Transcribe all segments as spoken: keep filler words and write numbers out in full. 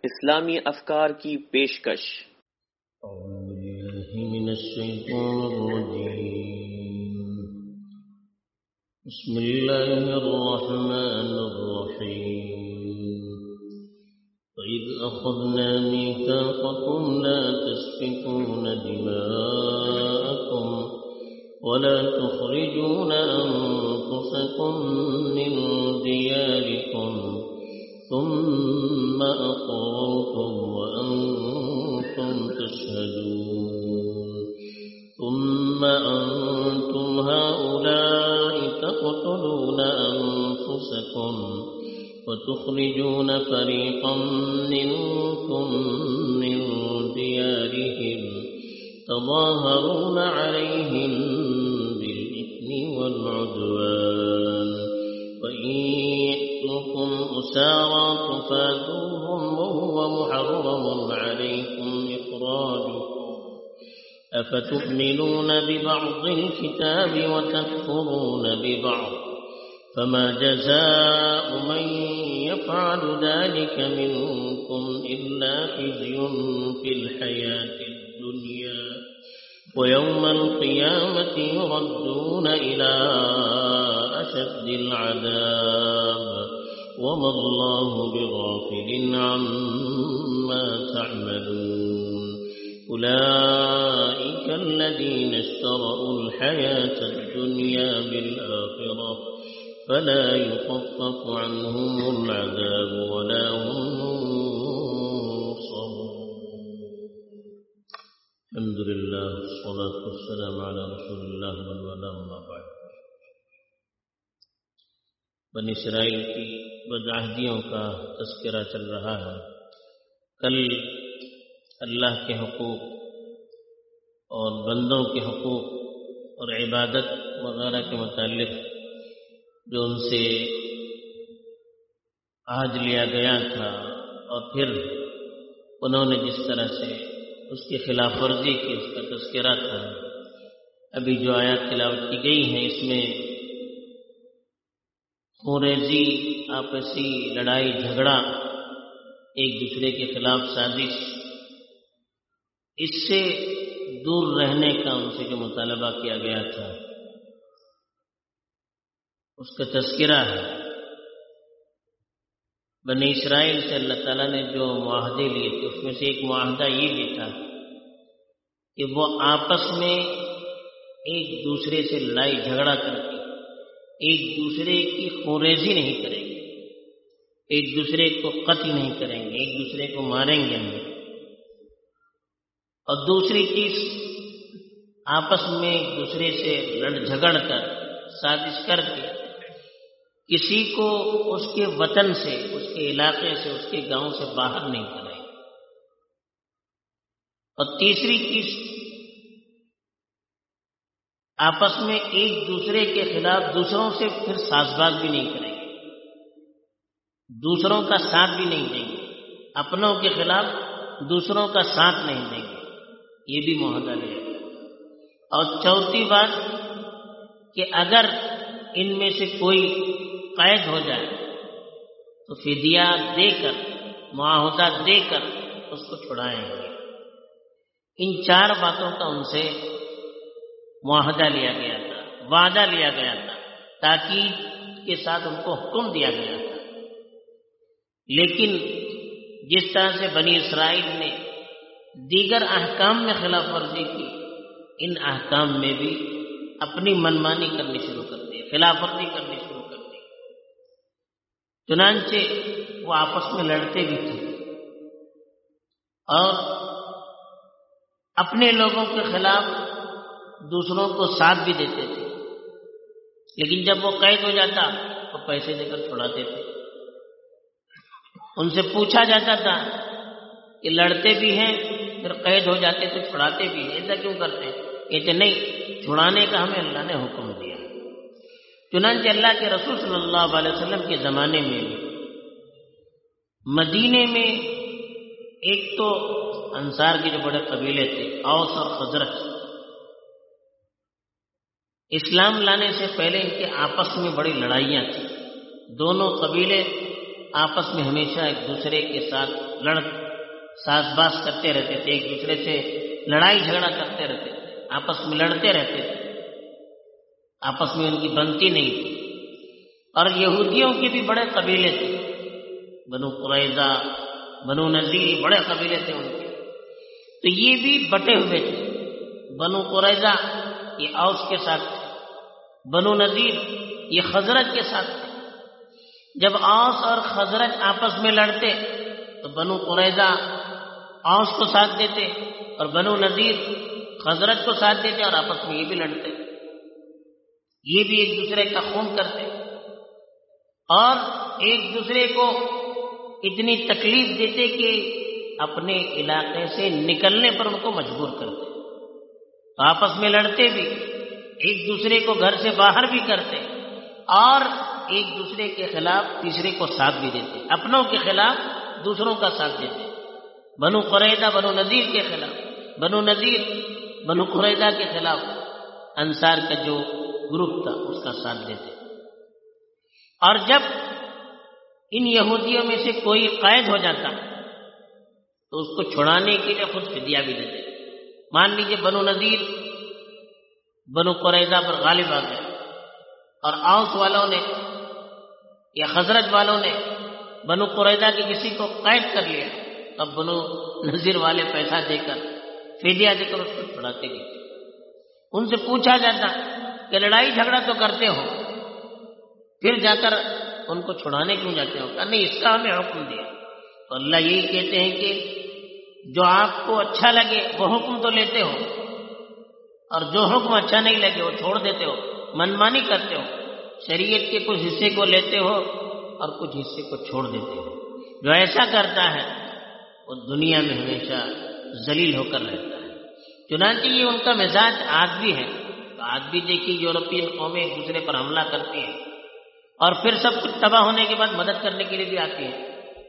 اسلامی افکار کی پیشکش۔ اعوذ باللہ من الشیطان الرجیم، بسم اللہ الرحمن الرحیم۔ وَإِذْ أَخَذْنَا مِيثَاقَكُمْ لَا تَسْفِكُونَ دِمَاءَكُمْ وَلَا تُخْرِجُونَ أَنفُسَكُمْ مِنْ دِيَارِكُمْ ثُمَّ أَقْرَرْتُمْ وَأَنْتُمْ تَشْهَدُونَ ثُمَّ أَنْتُمْ هَؤُلَاءِ تَقْتُلُونَ أَنفُسَكُمْ وَتُخْرِجُونَ فَرِيقًا مِنْكُمْ مِنْ دِيَارِهِمْ تَظَاهَرُونَ عَلَيْهِمْ بِالْإِثْمِ وَالْعُدْوَانِ وَإِنْ يَأْتُوكُمْ أُسَارَى تُفَادُوهُمْ وَهُوَ مُحَرَّمٌ عَلَيْكُمْ إِخْرَاجُهُمْ أَفَتُؤْمِنُونَ بِبَعْضِ الْكِتَابِ وَتَكْفُرُونَ بِبَعْضٍ فَمَا جَزَاءُ مَنْ يَفْعَلُ ذَلِكَ مِنْكُمْ إِلَّا خِزْيٌ فِي الْحَيَاةِ الدُّنْيَا وَيَوْمَ الْقِيَامَةِ يُرَدُّونَ إِلَى أَشَدِّ الْعَذَابِ وَمَا اللَّهُ بِغَافِلٍ عَمَّا تَعْمَلُونَ أُولَئِكَ الَّذِينَ اشْتَرَوُا الْحَيَاةَ الدُّنْيَا بِالْآخِرَةِ فَلَا يُخَفَّفُ عَنْهُمُ الْعَذَابُ وَلَا هُمْ يُنصَرُونَ۔ الحمد للہ والصلاة والسلام علی رسول اللہ من والاه اما بعد۔ بنی اسرائیل کی بدعہدیوں کا تذکرہ چل رہا ہے۔ کل اللہ کے حقوق اور بندوں کے حقوق اور عبادت وغیرہ کے متعلق جو ان سے عہد لیا گیا تھا اور پھر انہوں نے جس طرح سے اس کی خلاف ورزی کی اس کا تذکرہ تھا۔ ابھی جو آیات تلاوت کی گئی ہیں اس میں خوریزی، آپسی لڑائی جھگڑا، ایک دوسرے کے خلاف سازش، اس سے دور رہنے کا ان سے جو مطالبہ کیا گیا تھا اس کا تذکرہ ہے۔ بنی اسرائیل سے اللہ تعالیٰ نے جو معاہدے لیے تھے اس میں سے ایک معاہدہ یہ بھی تھا کہ وہ آپس میں ایک دوسرے سے لڑائی جھگڑا کر کے ایک دوسرے کی خوریزی نہیں کریں گے، ایک دوسرے کو قتل نہیں کریں گے، ایک دوسرے کو ماریں گے نہیں۔ اور دوسری چیز، آپس میں ایک دوسرے سے لڑ جھگڑ کر سازش کر کے کسی کو اس کے وطن سے، اس کے علاقے سے، اس کے گاؤں سے باہر نہیں کریں گے۔ اور تیسری چیز، آپس میں ایک دوسرے کے خلاف دوسروں سے پھر ساز باز بھی نہیں کریں گے، دوسروں کا ساتھ بھی نہیں دیں گے، اپنوں کے خلاف دوسروں کا ساتھ نہیں دیں گے، یہ بھی معاہدہ لیا گیا۔ اور چوتھی بات کہ اگر ان میں سے کوئی قید ہو جائے تو فدیہ دے کر، معاہدہ دے کر اس کو چھڑائیں گے۔ ان چار باتوں کا ان سے معاہدہ لیا گیا تھا، وعدہ لیا گیا تھا، تاکید کے ساتھ ان کو حکم دیا گیا تھا۔ لیکن جس طرح سے بنی اسرائیل نے دیگر احکام میں خلاف ورزی کی، ان احکام میں بھی اپنی منمانی کرنی شروع کر دی، خلاف ورزی کرنی شروع کر دی۔ چنانچہ وہ آپس میں لڑتے بھی تھے اور اپنے لوگوں کے خلاف دوسروں کو ساتھ بھی دیتے تھے، لیکن جب وہ قید ہو جاتا تو پیسے دے کر چھڑاتے تھے۔ ان سے پوچھا جاتا تھا کہ لڑتے بھی ہیں پھر قید ہو جاتے تو چھڑاتے بھی ہیں، ایسا کیوں کرتے ہیں؟ کہتے نہیں، چھڑانے کا ہمیں اللہ نے حکم دیا۔ چنانچہ اللہ کے رسول صلی اللہ علیہ وسلم کے زمانے میں مدینے میں ایک تو انصار کے جو بڑے قبیلے تھے، اوس اور خزرج، اسلام لانے سے پہلے ان کے آپس میں بڑی لڑائیاں تھیں۔ دونوں قبیلے آپس میں ہمیشہ ایک دوسرے کے ساتھ لڑ ساز باز کرتے رہتے تھے، ایک دوسرے سے لڑائی جھگڑا کرتے رہتے تھے، آپس میں لڑتے رہتے تھے، آپس میں ان کی بنتی نہیں تھی۔ اور یہودیوں کے بھی بڑے قبیلے تھے، بنو قریظہ، بنو نذیر، بڑے قبیلے تھے ان کے، تو یہ بھی بٹے ہوئے تھے۔ بنو قریظہ یہ اوس کے ساتھ تھے، بنو نذیر یہ خزرج کے ساتھ تھے۔ جب اوس اور خزرج آپس میں لڑتے تو بنو قریظہ اوس کو ساتھ دیتے اور بنو نذیر خزرج کو ساتھ دیتے، اور آپس میں یہ بھی لڑتے، یہ بھی ایک دوسرے کا خون کرتے اور ایک دوسرے کو اتنی تکلیف دیتے کہ اپنے علاقے سے نکلنے پر ان کو مجبور کرتے، تو آپس میں لڑتے بھی، ایک دوسرے کو گھر سے باہر بھی کرتے اور ایک دوسرے کے خلاف تیسرے کو ساتھ بھی دیتے، اپنوں کے خلاف دوسروں کا ساتھ دیتے، بنو قریظہ بنو نذیر کے خلاف، بنو نذیر بنو قریظہ کے خلاف انصار کا جو گروپ تھا اس کا ساتھ دیتے۔ اور جب ان یہودیوں میں سے کوئی قید ہو جاتا تو اس کو چھڑانے کے لیے خود فدیہ بھی دیتے۔ مان لیجیے بنو نذیر بنو قریظہ پر غالب آ گئے اور اوس والوں نے یا خزرج والوں نے بنو قریظہ کے کسی کو قید کر لیا، اب بنو نذیر والے پیسہ دے کر فدیہ دے کر اس کو چھڑاتے گئے۔ ان سے پوچھا جاتا کہ لڑائی جھگڑا تو کرتے ہو، پھر جا کر ان کو چھڑانے کیوں جاتے ہو؟ کہ نہیں، اس کا ہمیں حکم دیا۔ تو اللہ یہی کہتے ہیں کہ جو آپ کو اچھا لگے وہ حکم تو لیتے ہو، اور جو حکم اچھا نہیں لگے وہ چھوڑ دیتے ہو، منمانی کرتے ہو، شریعت کے کچھ حصے کو لیتے ہو اور کچھ حصے کو چھوڑ دیتے ہو۔ جو ایسا کرتا ہے وہ دنیا میں ہمیشہ ذلیل ہو کر رہتا ہے۔ چنانچہ یہ ان کا مزاج آج بھی ہے۔ تو آج بھی دیکھیے یورپین قومیں ایک دوسرے پر حملہ کرتی ہیں اور پھر سب کچھ تباہ ہونے کے بعد مدد کرنے کے لیے بھی آتی ہیں،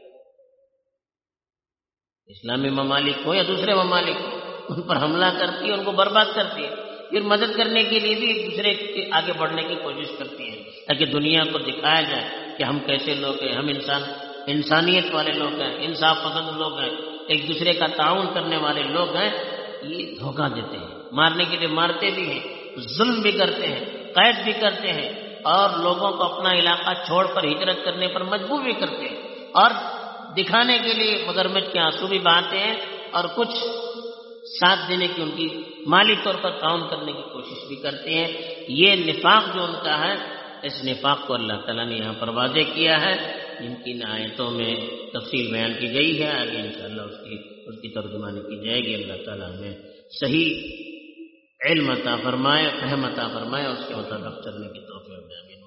اسلامی ممالک ہو یا دوسرے ممالک ہو، ان پر حملہ کرتی ہے، ان کو برباد کرتی ہے، پھر مدد کرنے کے لیے بھی ایک دوسرے کے آگے بڑھنے کی کوشش کرتی ہے تاکہ دنیا کو دکھایا جائے کہ ہم کیسے لوگ ہیں، ہم انسان انسانیت والے لوگ ہیں، انصاف پسند لوگ ہیں، ایک دوسرے کا تعاون کرنے والے لوگ ہیں۔ یہ دھوکہ دیتے ہیں، مارنے کے لیے مارتے بھی ہیں، ظلم بھی کرتے ہیں، قید بھی کرتے ہیں، اور لوگوں کو اپنا علاقہ چھوڑ کر ہجرت کرنے پر مجبور بھی کرتے ہیں، اور دکھانے کے لیے مگرمچھ کے آنسو بھی بہاتے ہیں، اور کچھ ساتھ دینے کی، ان کی مالی طور پر تعاون کرنے کی کوشش بھی کرتے ہیں۔ یہ نفاق جو ان کا ہے، اس نفاق کو اللہ تعالیٰ نے یہاں پر واضح کیا ہے، جن کی آیتوں میں تفصیل بیان کی گئی ہے، آگے انشاءاللہ اس کی اس کی ترجمانی کی جائے گی۔ اللہ تعالیٰ ہمیں صحیح علم عطا فرمائے، فہم عطا فرمائے، اور اس کے مطابق چلنے کی توفیق دے۔ آمین۔